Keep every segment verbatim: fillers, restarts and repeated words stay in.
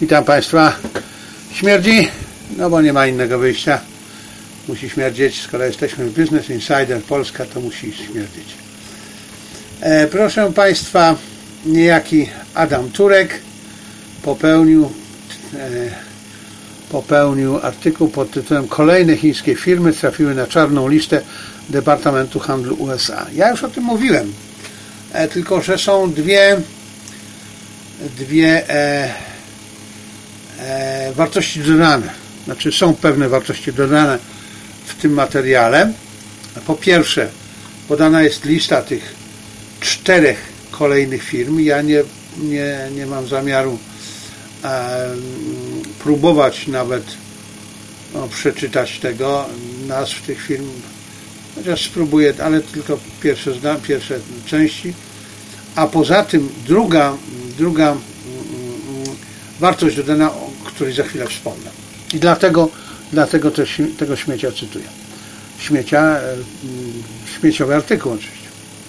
Witam Państwa. Śmierdzi? No bo nie ma innego wyjścia. Musi śmierdzieć. Skoro jesteśmy w Business Insider Polska, to musi śmierdzieć. E, proszę Państwa, niejaki Adam Turek popełnił e, popełnił artykuł pod tytułem Kolejne chińskie firmy trafiły na czarną listę Departamentu Handlu U S A. Ja już o tym mówiłem, e, tylko że są dwie dwie e, e, wartości dodane. Znaczy są pewne wartości dodane w tym materiale. Po pierwsze, podana jest lista tych czterech kolejnych firm. Ja nie, nie, nie mam zamiaru e, próbować nawet no, przeczytać tego, nazw tych firm, chociaż spróbuję, ale tylko pierwsze, pierwsze części. A poza tym druga, druga mm, wartość dodana, o której za chwilę wspomnę. I dlatego, dlatego też tego śmiecia cytuję. Śmiecia, śmieciowy artykuł oczywiście.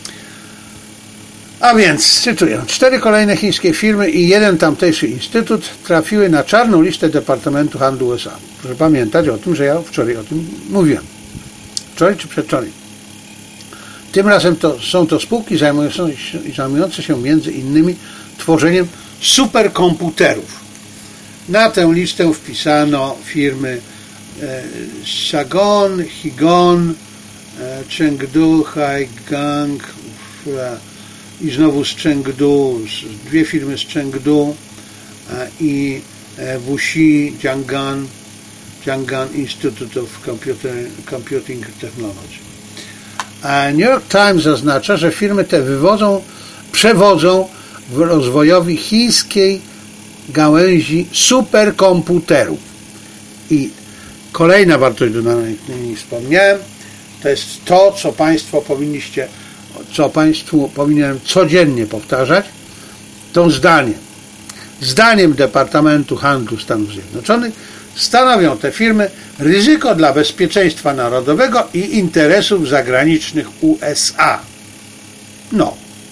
A więc, cytuję, cztery kolejne chińskie firmy i jeden tamtejszy instytut trafiły na czarną listę Departamentu Handlu U S A. Proszę pamiętać o tym, że ja wczoraj o tym mówiłem. Wczoraj czy przedwczoraj. Tym razem to, są to spółki zajmujące się, zajmujące się między innymi tworzeniem superkomputerów. Na tę listę wpisano firmy e, Shagon, Higon, e, Chengdu, Haigang e, i znowu z Chengdu, dwie firmy z Chengdu e, i e, Wuxi Jianggan, Jianggan Institute of Computer, Computing Technology. A New York Times zaznacza, że firmy te wywodzą, przewodzą w rozwojowi chińskiej gałęzi superkomputerów. I kolejna wartość dodana, jak nie wspomniałem, to jest to, co Państwo powinniście, co Państwu powinienem codziennie powtarzać, to zdanie. Zdaniem Departamentu Handlu Stanów Zjednoczonych stanowią te firmy ryzyko dla bezpieczeństwa narodowego i interesów zagranicznych U S A. No.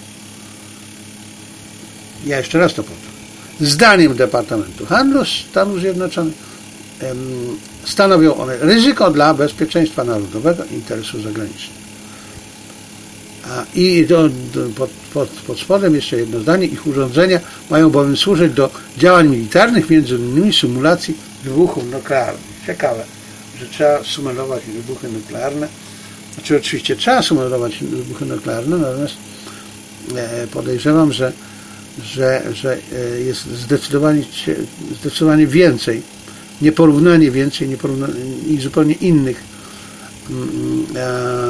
Ja jeszcze raz to powtórzę. Zdaniem Departamentu Handlu Stanów Zjednoczonych em, stanowią one ryzyko dla bezpieczeństwa narodowego i interesów zagranicznych. A, I do, do, pod, pod, pod spodem jeszcze jedno zdanie. Ich urządzenia mają bowiem służyć do działań militarnych, między innymi symulacji wybuchów nuklearnych. Ciekawe, że trzeba symulować wybuchy nuklearne. Znaczy oczywiście trzeba symulować wybuchy nuklearne, natomiast e, podejrzewam, że Że, że jest zdecydowanie, zdecydowanie więcej, nieporównanie więcej nieporównanie, i zupełnie innych e,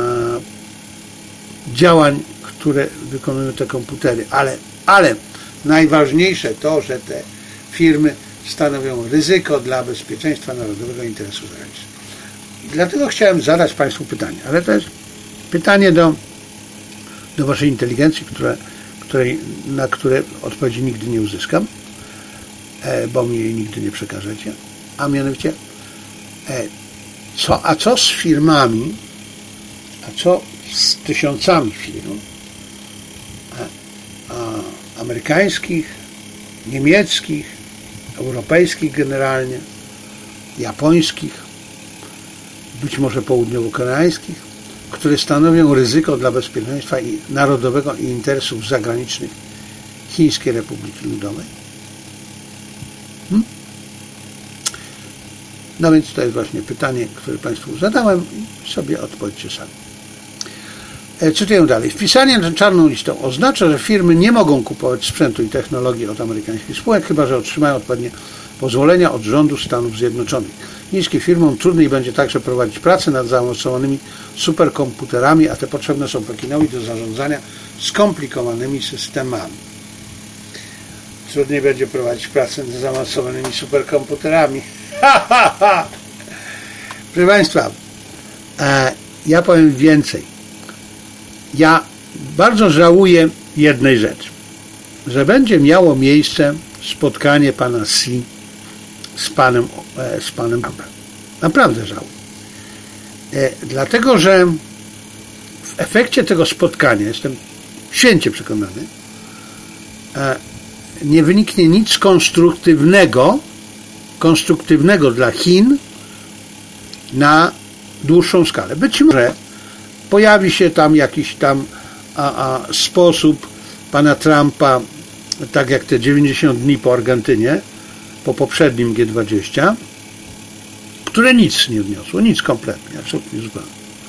działań, które wykonują te komputery. Ale, ale najważniejsze to, że te firmy stanowią ryzyko dla bezpieczeństwa narodowego i interesu zagranicznego. I dlatego chciałem zadać Państwu pytanie, ale to jest pytanie do, do Waszej inteligencji, które Której, na które odpowiedzi nigdy nie uzyskam, bo mi jej nigdy nie przekażecie, a mianowicie co, a co z firmami, a co z tysiącami firm a, a, amerykańskich, niemieckich, europejskich generalnie, japońskich, być może południowo-koreańskich, które stanowią ryzyko dla bezpieczeństwa i narodowego i interesów zagranicznych Chińskiej Republiki Ludowej? Hmm? No więc to jest właśnie pytanie, które Państwu zadałem i sobie odpowiedzcie sami. E, cytuję dalej. Wpisanie na czarną listę oznacza, że firmy nie mogą kupować sprzętu i technologii od amerykańskich spółek, chyba że otrzymają odpowiednie pozwolenia od rządu Stanów Zjednoczonych. Chińskim firmom trudniej będzie także prowadzić pracę nad zaawansowanymi superkomputerami, a te potrzebne są Pekinowi do zarządzania skomplikowanymi systemami. Trudniej będzie prowadzić pracę nad zaawansowanymi superkomputerami. Ha, ha, ha. Proszę Państwa, e, ja powiem więcej. Ja bardzo żałuję jednej rzeczy, że będzie miało miejsce spotkanie pana Xi z panem, z panem Trumpem. Naprawdę żałuję. E, dlatego, że w efekcie tego spotkania, jestem święcie przekonany, e, nie wyniknie nic konstruktywnego konstruktywnego dla Chin na dłuższą skalę. Być może pojawi się tam jakiś tam a, a, sposób pana Trumpa, tak jak te dziewięćdziesiąt dni po Argentynie, po poprzednim G dwadzieścia, które nic nie wniosło, nic kompletnie, absolutnie zupełnie.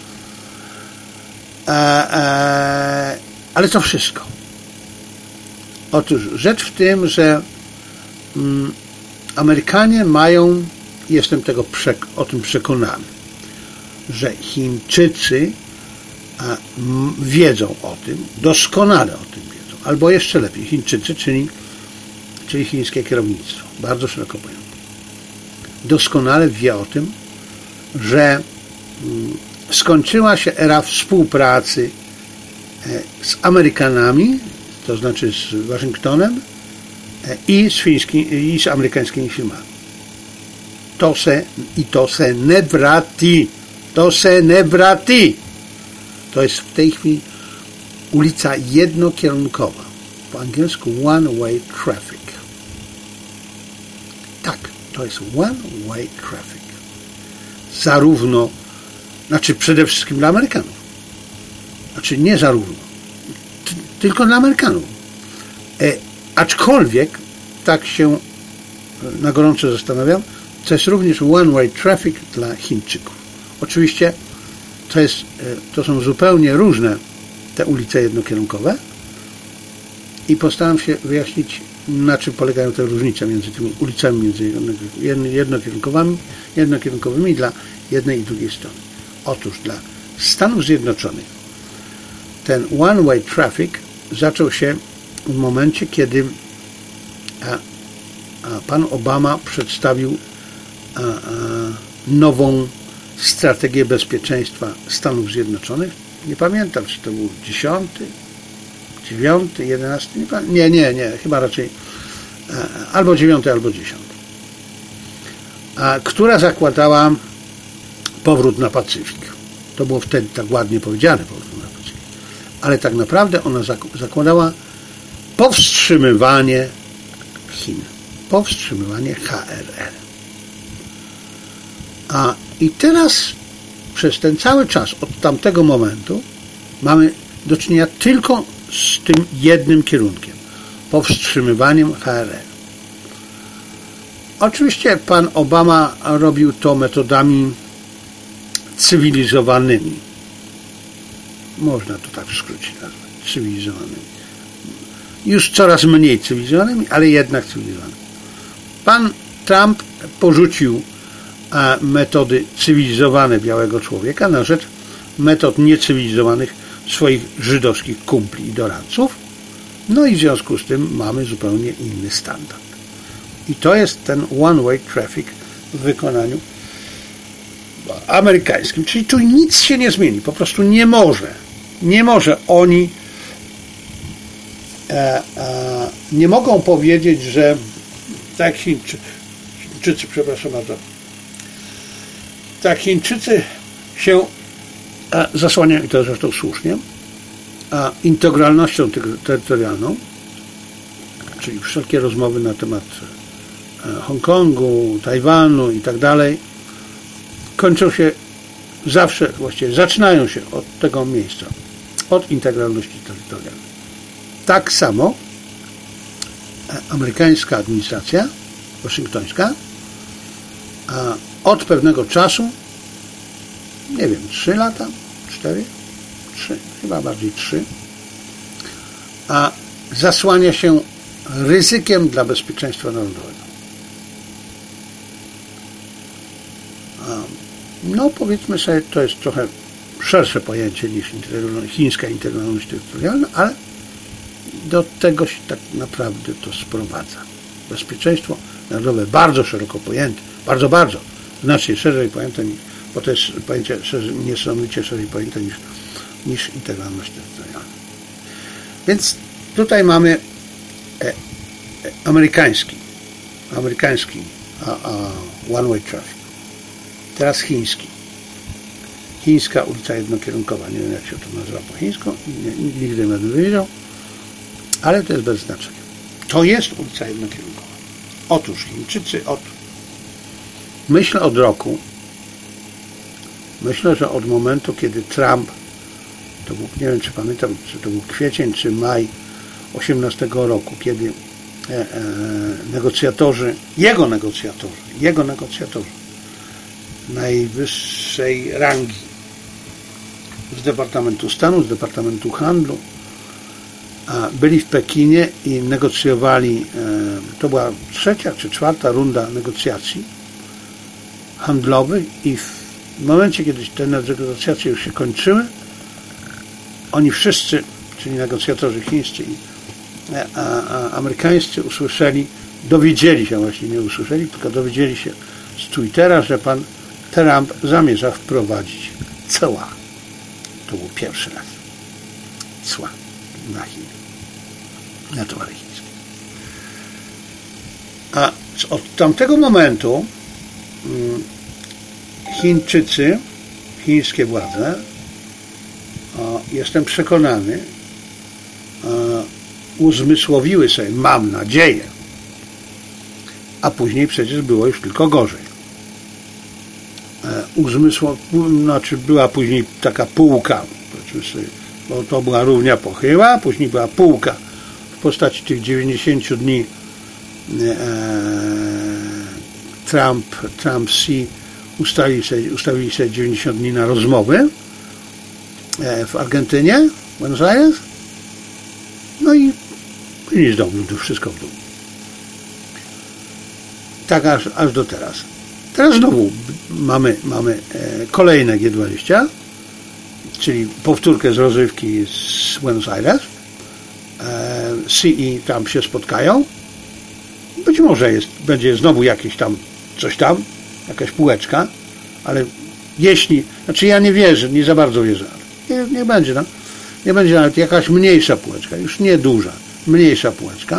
E, e, ale to wszystko. Otóż rzecz w tym, że mm, Amerykanie mają, jestem tego przek- o tym przekonany, że Chińczycy a, m, wiedzą o tym, doskonale o tym wiedzą, albo jeszcze lepiej, Chińczycy, czyli, czyli chińskie kierownictwo, bardzo szeroko pojęte, doskonale wie o tym, że mm, skończyła się era współpracy e, z Amerykanami, to znaczy z Waszyngtonem e, i z, fiński, i z amerykańskimi firmami. To se, i to se nie wrati. To se nie wrati. To jest w tej chwili ulica jednokierunkowa. Po angielsku one way traffic. Tak, to jest one way traffic. Zarówno, znaczy przede wszystkim dla Amerykanów. Znaczy nie zarówno, t- tylko dla Amerykanów. E, aczkolwiek, tak się na gorąco zastanawiam, to jest również one way traffic dla Chińczyków. Oczywiście to, jest, to są zupełnie różne te ulice jednokierunkowe i postaram się wyjaśnić, na czym polegają te różnice między tymi ulicami między jednokierunkowymi, jednokierunkowymi dla jednej i drugiej strony. Otóż dla Stanów Zjednoczonych ten one way traffic zaczął się w momencie, kiedy a, a pan Obama przedstawił a, a, nową strategię bezpieczeństwa Stanów Zjednoczonych. Nie pamiętam, czy to był dziesiąty, dziewiąty, jedenasty, nie, nie, nie, nie, chyba raczej a, albo dziewiąty, albo dziesiąty. A, która zakładała powrót na Pacyfik. To było wtedy tak ładnie powiedziane, powrót na Pacyfik. Ale tak naprawdę ona zakładała powstrzymywanie Chin. Powstrzymywanie H R L. A i teraz przez ten cały czas od tamtego momentu mamy do czynienia tylko z tym jednym kierunkiem. Powstrzymywaniem H R L. Oczywiście pan Obama robił to metodami cywilizowanymi. Można to tak w skrócie nazwać. Cywilizowanymi. Już coraz mniej cywilizowanymi, ale jednak cywilizowanymi. Pan Trump porzucił a, metody cywilizowane białego człowieka na rzecz metod niecywilizowanych swoich żydowskich kumpli i doradców. No i w związku z tym mamy zupełnie inny standard. I to jest ten one-way traffic w wykonaniu amerykańskim. Czyli tu nic się nie zmieni. Po prostu nie może. Nie może oni e, e, nie mogą powiedzieć, że tak Chińczycy, Chińczycy przepraszam bardzo, tak Chińczycy się e, zasłaniają, i to zresztą słusznie, a integralnością terytorialną, czyli wszelkie rozmowy na temat Hongkongu, Tajwanu i tak dalej, kończą się zawsze, właściwie zaczynają się od tego miejsca, od integralności terytorialnej. Tak samo amerykańska administracja, waszyngtońska, od pewnego czasu, nie wiem, trzy lata, cztery, trzy, chyba bardziej trzy, a zasłania się ryzykiem dla bezpieczeństwa narodowego. No, powiedzmy sobie, to jest trochę szersze pojęcie niż chińska integralność terytorialna, ale do tego się tak naprawdę to sprowadza. Bezpieczeństwo narodowe bardzo szeroko pojęte, bardzo, bardzo, znacznie szerzej pojęte, bo to jest pojęcie niesamowicie szerzej pojęte niż, niż integralność terytorialna. Więc tutaj mamy e, e, amerykański, amerykański a, a one-way traffic. Teraz chiński. Chińska ulica jednokierunkowa. Nie wiem, jak się to nazywa po chińsku. Nie, nigdy nie będę wiedział. Ale to jest bez znaczenia. To jest ulica jednokierunkowa. Otóż Chińczycy od Myślę od roku, myślę, że od momentu, kiedy Trump, to był, nie wiem czy pamiętam, czy to był kwiecień, czy maj osiemnastego roku, kiedy e, e, negocjatorzy, jego negocjatorzy, jego negocjatorzy najwyższej rangi z Departamentu Stanu, z Departamentu Handlu a byli w Pekinie i negocjowali, e, to była trzecia czy czwarta runda negocjacji handlowych i w momencie, kiedy te negocjacje już się kończyły, oni wszyscy, czyli negocjatorzy chińscy i a, a, amerykańscy usłyszeli, dowiedzieli się, właśnie nie usłyszeli, tylko dowiedzieli się z Twittera, że pan Trump zamierza wprowadzić cła. To był pierwszy raz. Cła na Chiny. Na towary chińskie. A od tamtego momentu Chińczycy, chińskie władze, jestem przekonany, uzmysłowiły sobie, mam nadzieję, a później przecież było już tylko gorzej. Uzmysłow... Znaczy była później taka półka, bo to była równia pochyła, później była półka w postaci tych dziewięćdziesięciu dni Trump, Trump-Xi ustawili sobie, ustawili sobie dziewięćdziesiąt dni na rozmowy w Argentynie, w Buenos Aires, no i później z domu, wszystko w dół. Tak aż, aż do teraz. Teraz znowu mamy, mamy kolejne G dwadzieścia, czyli powtórkę z rozrywki z Buenos Aires. Xi i Trump się spotkają. Być może jest, będzie znowu jakieś tam, coś tam, jakaś półeczka, ale jeśli, znaczy ja nie wierzę, nie za bardzo wierzę, ale nie, nie będzie, no. Nie będzie nawet jakaś mniejsza półeczka, już nie duża, mniejsza półeczka,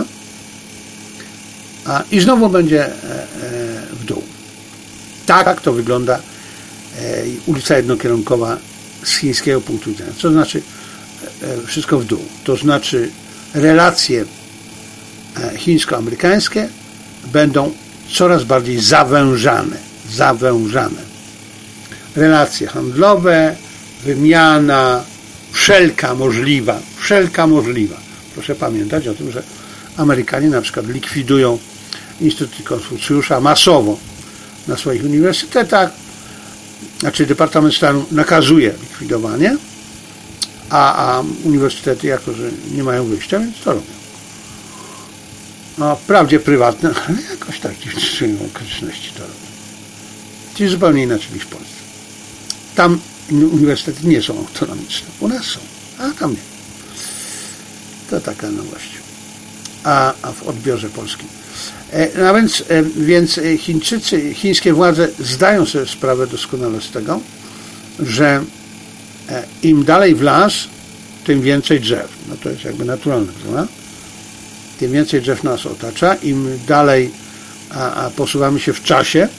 a, i znowu będzie e, e, w dół. Tak to wygląda e, ulica jednokierunkowa z chińskiego punktu widzenia. Co znaczy e, wszystko w dół? To znaczy relacje e, chińsko-amerykańskie będą coraz bardziej zawężane. Zawężane. Relacje handlowe, wymiana, wszelka możliwa, wszelka możliwa. Proszę pamiętać o tym, że Amerykanie na przykład likwidują Instytut Konfucjusza masowo na swoich uniwersytetach, znaczy Departament Stanu nakazuje likwidowanie, a, a uniwersytety jako, że nie mają wyjścia, więc to robią. No, wprawdzie prywatne, ale jakoś tak w okoliczności to robią. Czyli zupełnie inaczej niż w Polsce. Tam uniwersytety nie są autonomiczne. U nas są, a tam nie. To taka nowość. A, a w odbiorze polskim. E, no więc, e, więc Chińczycy, chińskie władze zdają sobie sprawę doskonale z tego, że e, im dalej w las, tym więcej drzew. No to jest jakby naturalne, prawda? Tym więcej drzew nas otacza, im dalej a, a posuwamy się w czasie, e,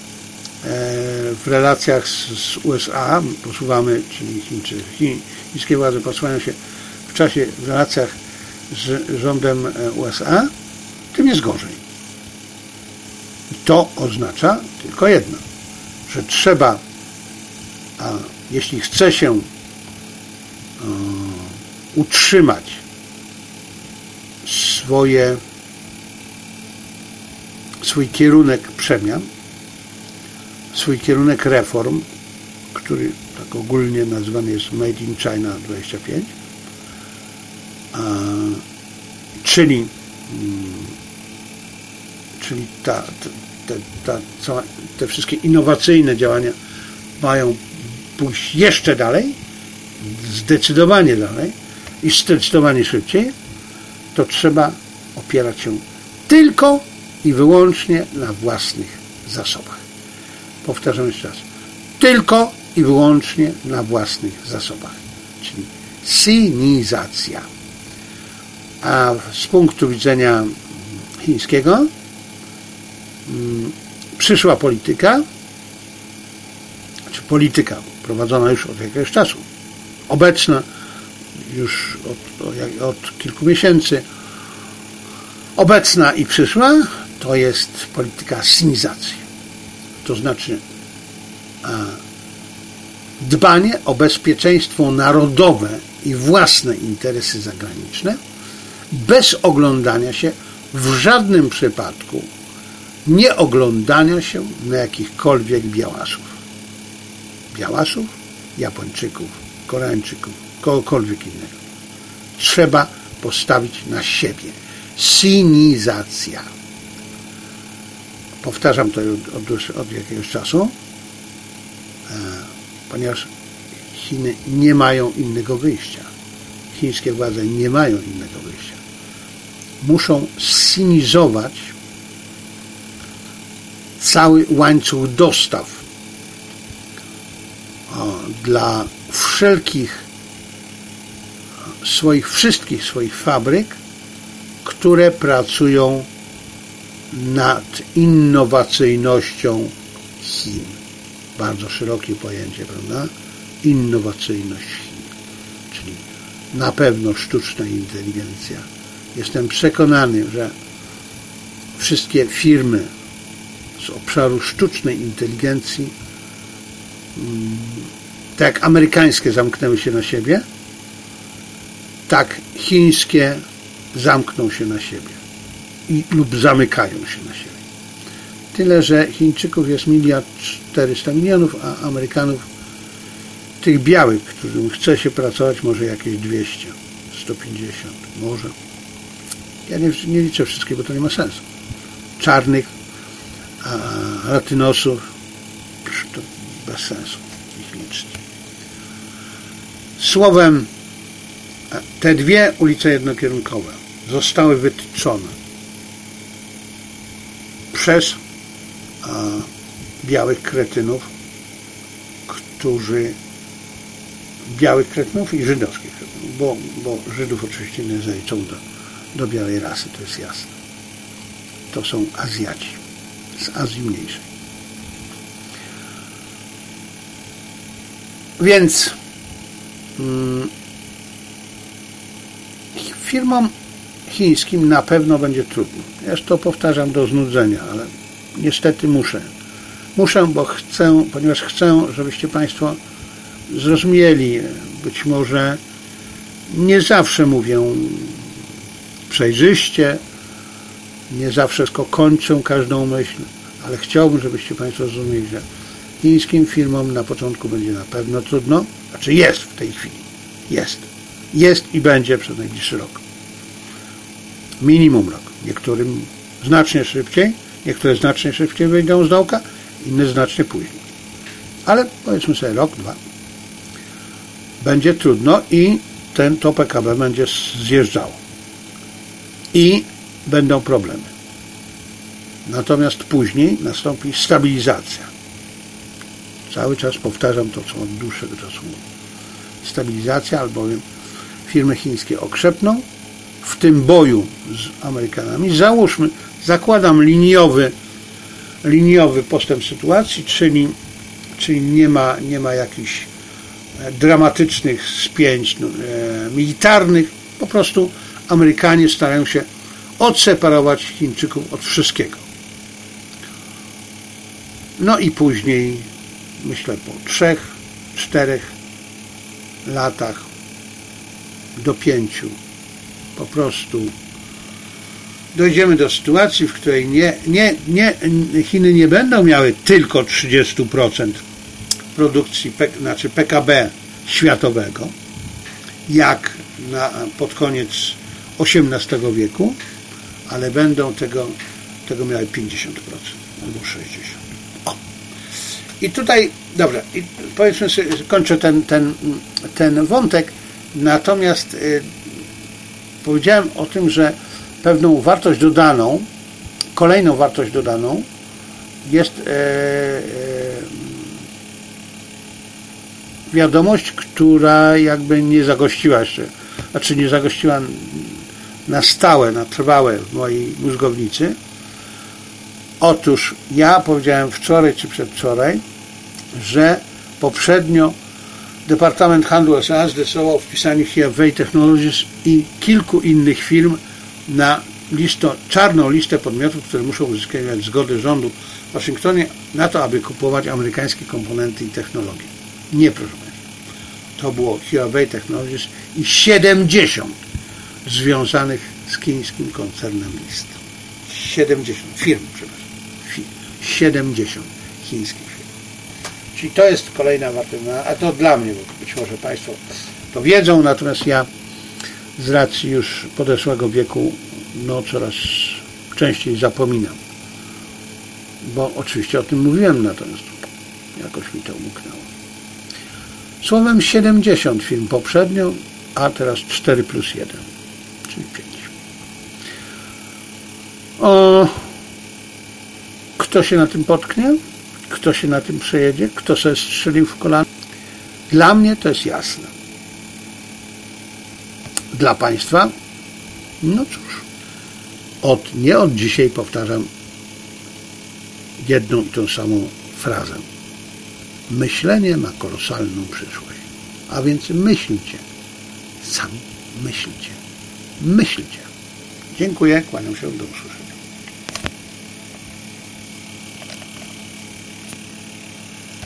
w relacjach z, z U S A, posuwamy, czyli Chińczy, Chiń, chińskie władze posuwają się w czasie w relacjach z rządem U S A, tym jest gorzej. I to oznacza tylko jedno, że trzeba, a jeśli chce się a, utrzymać swoje, swój kierunek przemian, swój kierunek reform, który tak ogólnie nazywany jest Made in China dwadzieścia pięć, a, czyli mm, czyli ta, te, ta, ta, te wszystkie innowacyjne działania mają pójść jeszcze dalej, zdecydowanie dalej i zdecydowanie szybciej, to trzeba opierać się tylko i wyłącznie na własnych zasobach. Powtarzam jeszcze raz. Tylko i wyłącznie na własnych zasobach. Czyli sinizacja. A z punktu widzenia chińskiego hmm, przyszła polityka, czy polityka prowadzona już od jakiegoś czasu, obecna już od, od, od kilku miesięcy, obecna i przyszła, to jest polityka sinizacji. to znaczy a, dbanie o bezpieczeństwo narodowe i własne interesy zagraniczne, bez oglądania się w żadnym przypadku, nie oglądania się na jakichkolwiek białasów. Białasów, Japończyków, Koreańczyków, kogokolwiek innego. Trzeba postawić na siebie. Sinizacja. Powtarzam to od, od, od jakiegoś czasu, e, ponieważ Chiny nie mają innego wyjścia. Chińskie władze nie mają innego wyjścia. Muszą sinizować cały łańcuch dostaw o, dla wszelkich swoich, wszystkich swoich fabryk, które pracują nad innowacyjnością Chin. Bardzo szerokie pojęcie, prawda? Innowacyjność Chin. Czyli na pewno sztuczna inteligencja. Jestem przekonany, że wszystkie firmy z obszaru sztucznej inteligencji, tak jak amerykańskie zamknęły się na siebie, tak chińskie zamkną się na siebie i, lub zamykają się na siebie. Tyle, że Chińczyków jest miliard czterysta milionów, a Amerykanów, tych białych, którym chce się pracować, może jakieś dwieście, sto pięćdziesiąt, może. Ja nie, nie liczę wszystkich, bo to nie ma sensu. Czarnych, a latynosów, to bez sensu ich liczyć. Słowem, te dwie ulice jednokierunkowe zostały wytyczone przez a, białych kretynów, którzy białych kretynów i żydowskich kretynów, bo, bo Żydów oczywiście nie zaliczą do, do białej rasy, to jest jasne. To są Azjaci z Azji Mniejszej. Więc mm, firmom chińskim na pewno będzie trudno. Ja już to powtarzam do znudzenia, ale niestety muszę. Muszę, bo chcę, ponieważ chcę, żebyście Państwo zrozumieli. Być może nie zawsze mówię przejrzyście, nie zawsze kończę każdą myśl, ale chciałbym, żebyście Państwo zrozumieli, że chińskim firmom na początku będzie na pewno trudno, znaczy jest w tej chwili, jest, jest i będzie przez najbliższy rok. Minimum rok. Niektórym znacznie szybciej, niektóre znacznie szybciej wyjdą z dołka, inne znacznie później. Ale powiedzmy sobie rok, dwa. Będzie trudno i ten, to P K B będzie zjeżdżało. I będą problemy. Natomiast później nastąpi stabilizacja. Cały czas powtarzam to, co od dłuższego czasu mówię. Stabilizacja, albowiem firmy chińskie okrzepną w tym boju z Amerykanami. Załóżmy, zakładam liniowy, liniowy postęp sytuacji, czyli, czyli nie ma, nie ma jakichś dramatycznych spięć e, militarnych. Po prostu Amerykanie starają się odseparować Chińczyków od wszystkiego. No i później, myślę, po trzech, czterech latach do pięciu po prostu dojdziemy do sytuacji, w której nie, nie, nie, Chiny nie będą miały tylko trzydzieści procent produkcji, znaczy P K B światowego, jak na, pod koniec osiemnastego wieku, ale będą tego, tego miały pięćdziesiąt procent albo sześćdziesiąt procent. O. I tutaj, dobra, i powiedzmy sobie, kończę ten, ten, ten wątek, natomiast y, powiedziałem o tym, że pewną wartość dodaną, kolejną wartość dodaną jest e, e, wiadomość, która jakby nie zagościła jeszcze, znaczy nie zagościła na stałe, na trwałe w mojej mózgownicy. Otóż ja powiedziałem wczoraj czy przedwczoraj, że poprzednio Departament Handlu U S A zdecydował o wpisaniu Huawei Technologies i kilku innych firm na listo, czarną listę podmiotów, które muszą uzyskiwać zgodę rządu w Waszyngtonie na to, aby kupować amerykańskie komponenty i technologie. Nie, proszę Państwa. To było Huawei Technologies i siedemdziesiąt związanych z chińskim koncernem list. siedemdziesiąt firm, przepraszam. siedemdziesiąt chińskich firm. Czyli to jest kolejna wartość, a to dla mnie, bo być może Państwo to wiedzą, natomiast ja z racji już podeszłego wieku no coraz częściej zapominam. Bo oczywiście o tym mówiłem, natomiast jakoś mi to umknęło. Słowem siedemdziesiąt firm poprzednio, a teraz cztery plus jeden, czyli pięć. O, kto się na tym potknie? Kto się na tym przejedzie? Kto sobie strzelił w kolano? Dla mnie to jest jasne. Dla Państwa? No cóż, od, nie od dzisiaj powtarzam jedną i tą samą frazę. Myślenie ma kolosalną przyszłość. A więc myślcie. Sami myślcie. Myślcie. Dziękuję. Kłaniam się. Do usłyszenia.